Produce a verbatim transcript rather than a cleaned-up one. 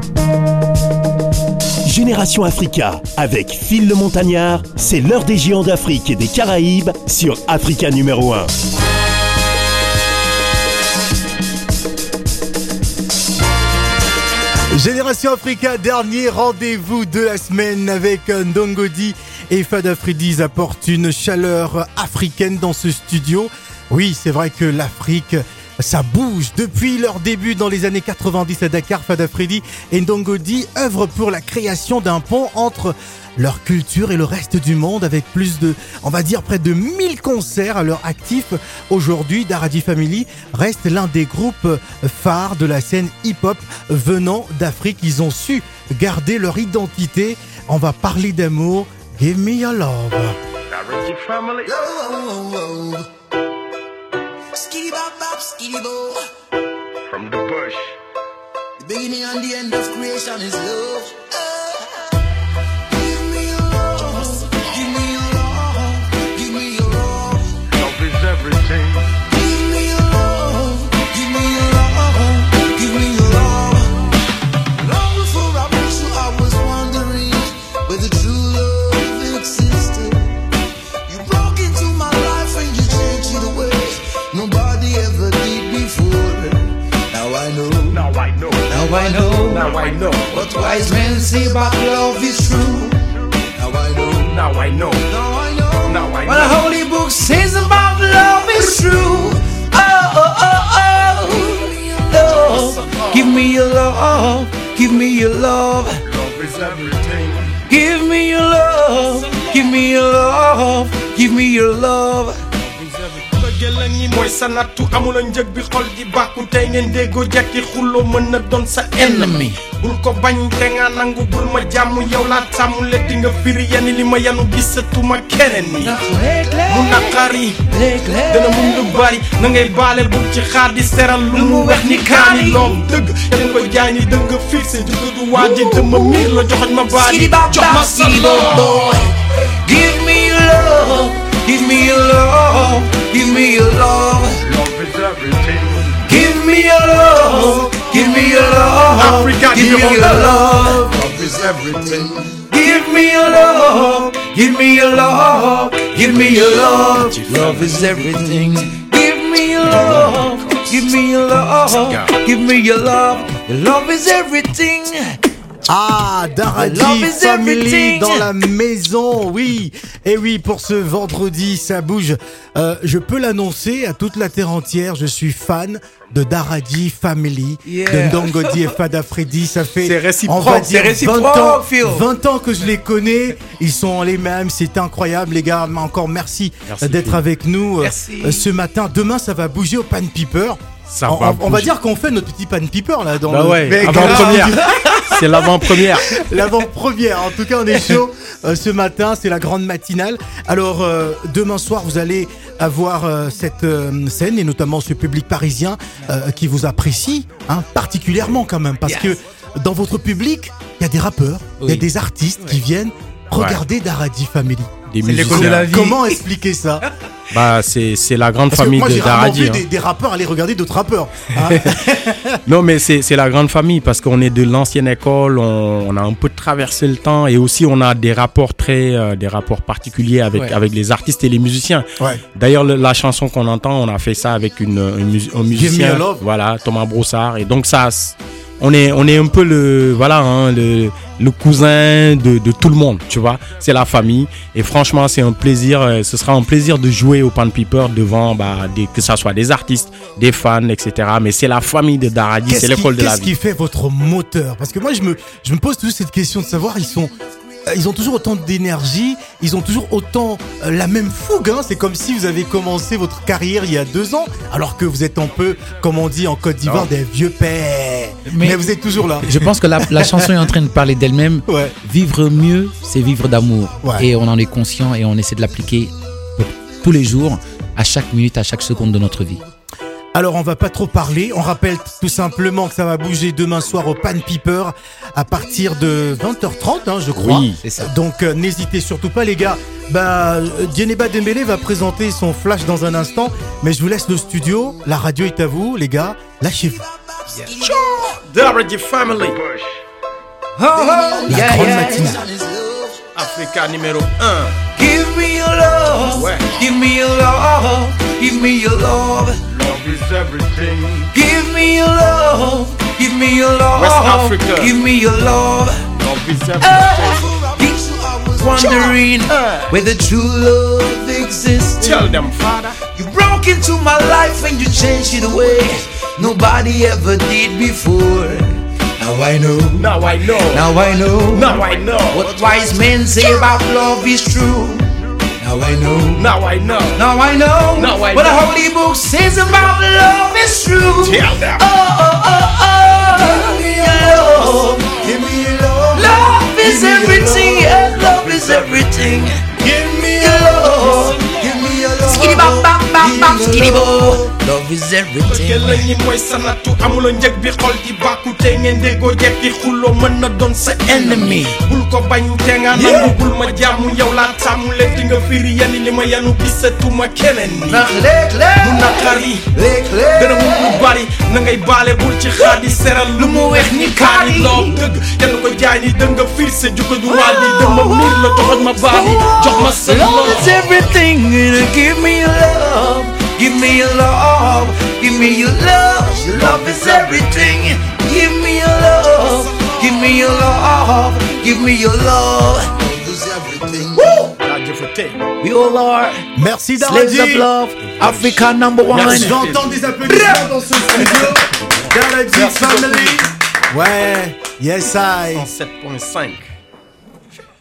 Génération Africa, avec Phil le Montagnard, c'est l'heure des géants d'Afrique et des Caraïbes sur Africa numéro un. Génération Africa, dernier rendez-vous de la semaine avec Ndongo-D et Fada Freddy. Ils apportent une chaleur africaine dans ce studio. Oui, c'est vrai que l'Afrique, ça bouge. Depuis leur début dans les années quatre-vingt-dix à Dakar, Fada Freddy et Ndongo-D œuvrent pour la création d'un pont entre leur culture et le reste du monde, avec plus de, on va dire, près de mille concerts à leur actif. Aujourd'hui, Daradi Family reste l'un des groupes phares de la scène hip-hop venant d'Afrique. Ils ont su garder leur identité. On va parler d'amour. Give me your love. Daradi Family. Oh, oh, oh. Skiddy bop bop, skiddy bo. From the bush. The beginning and the end of creation is love. Everything. Give me your love, give me your love, give me your love. Long before I met you, I was wondering whether true love existed. You broke into my life and you changed it away. Nobody ever did before. Now I know, Now I know. now I know, Now I know. what wise men say about love is true. Now I know, Now I know. now I know. Now I What the know. Holy Book says about love is true. Oh, oh, oh, oh. Love. Give me your love. Give me your love. Love is everything. Give me your love. Give me your love. Give me your love. bëggeel ñi mooy sa nattu amul njëg bi xol di bàkku tey ngeen déggoo jekki xulloo mën na doon sa ennemi bul ko bañ te nga nangu bul ma jàmm yow laa tàmm letti nga firi yenn li ma yanu gisatuma keneen ni mu naqari dana mun lu bari na ngay baale bul ci xaar di seral lu mu wex ni kaani loom dëgg te ko jaay ni dëgg fixé du du waaji dama miir la joxoñ ma baali jox ma sa lool. Give me your love. Give me your love. Give me your love. Love is everything. Give me your love. Give me your love. Africa, give give me me your your love. Love is everything. Give me your love. Give me your love. Give me your love. Love is everything. Give me your love. Give me your love. Give me your love. Your love is everything. Ah, Daradi Love is Family everything. dans la maison, oui. Et oui, pour ce vendredi, ça bouge. Euh, je peux l'annoncer à toute la terre entière, je suis fan de Daradi Family, Yeah. de Ndongo-D et Fada Freddy. Ça fait, C'est réciproque, on va c'est dire, réciproque, vingt ans, Phil. vingt ans que je les connais. Ils sont les mêmes, c'est incroyable, les gars. Encore merci, Merci, d'être Phil. avec nous euh, Merci. euh, ce matin. Demain, ça va bouger au Pan Piper. Ça on, va on- on va bouger. dire qu'on fait notre petit Pan Piper là dans Bah le... ouais, Mais avant-première. C'est l'avant-première. L'avant-première. En tout cas, on est chaud euh, ce matin. C'est la grande matinale. Alors, euh, demain soir, vous allez avoir euh, cette euh, scène et notamment ce public parisien euh, qui vous apprécie hein, particulièrement quand même. Parce Yes. que dans votre public, il y a des rappeurs, il y a Oui. des artistes qui viennent regarder Daradi Family. Des l'école musiciens. de la vie. Comment expliquer ça? Bah, c'est, c'est la grande Parce que famille moi, de j'ai rarement Daradi. vu hein. des, des rappeurs aller regarder d'autres rappeurs. hein. Non, mais c'est, c'est la grande famille parce qu'on est de l'ancienne école, on, on a un peu traversé le temps et aussi on a des rapports très, euh, des rapports particuliers avec, Ouais. avec les artistes et les musiciens. Ouais. D'ailleurs, le- la chanson qu'on entend, on a fait ça avec une, une mus- un musicien. Me a Love. Voilà, Thomas Broussard. Et donc ça, c- on est, on est un peu le, voilà, hein, le, le cousin de, de tout le monde, tu vois. C'est la famille. Et franchement, c'est un plaisir, euh, ce sera un plaisir de jouer au Pan Piper devant, bah, des, que ça soit des artistes, des fans, et cetera. Mais c'est la famille de Daradi, c'est Qu'est-ce l'école qui, de la qu'est-ce vie. qui fait votre moteur? Parce que moi, je me, je me pose toujours cette question de savoir, ils sont, euh, ils ont toujours autant d'énergie, ils ont toujours autant euh, la même fougue. Hein. C'est comme si vous avez commencé votre carrière il y a deux ans, alors que vous êtes un peu, comme on dit en Côte d'Ivoire, des vieux pères. Mais, Mais- vous êtes toujours là. Je pense que la, la chanson est en train de parler d'elle-même. Ouais. Vivre mieux, c'est vivre d'amour. Ouais. Et on en est conscient et on essaie de l'appliquer pour tous les jours, à chaque minute, à chaque seconde de notre vie. Alors on va pas trop parler, on rappelle tout simplement que ça va bouger demain soir au Pan Piper à partir de vingt heures trente hein, je crois. Oui, c'est ça. Donc euh, n'hésitez surtout pas les gars. Bah euh, Djeneba Dembélé va présenter son flash dans un instant, mais je vous laisse le studio, la radio est à vous les gars, lâchez-vous. Daradi Family. Oh, oh, La yeah, grande yeah. matinale. Africa numéro un. Give me your love, Ouais. give me your love, give me your love. Love is everything. Give me your love, give me your love, West Africa. give me your love. Love is Uh, everything. wondering Uh. where the true love exists. Tell them, Father. You broke into my life and you changed it away. Nobody ever did before. Now I know, Now I know. now I know, Now I know. what wise men say about love is true. Now I know, Now I know. now I know, Now I what the know. Holy Book says about love is true. Tell them. Oh, oh, oh, oh, love, Give me your love. love is everything, yeah, love is everything. Give me Your love, Give me your love. skitty bam bam bam bam, skitty bo. Love is everything. Gëla ñi mooy sanatu amuloo njëg bi xol di bàkku te ngeen déggoo jekki xuloo mën na doon sa ennemi. Bul ko bañ te nga nangu bul ma jàmm yow laa tàmm leen di nga firi yani li ma yanu gisatuma keneen ni. Ndax léeg-léeg mu naqari léeg-léeg dana mu lu bari na ngay baale bul ci xaar di seral lu mu weex ni kaani loo dëgg kenn ko jaay ni dëng nga fiir sa jukko du waal di dama miir la toxoñ ma baali jox ma sa love is loo. everything. Give me your love, give me your love, give me your love. Your love is everything. Give me your love, give me your love, give me your love. We all are Merci slaves of Daradi. love. Africa number one. Merci. J'entends des applaudissements dans ce studio. Daradi Merci Family. Ouais, yes I. cent sept point cinq.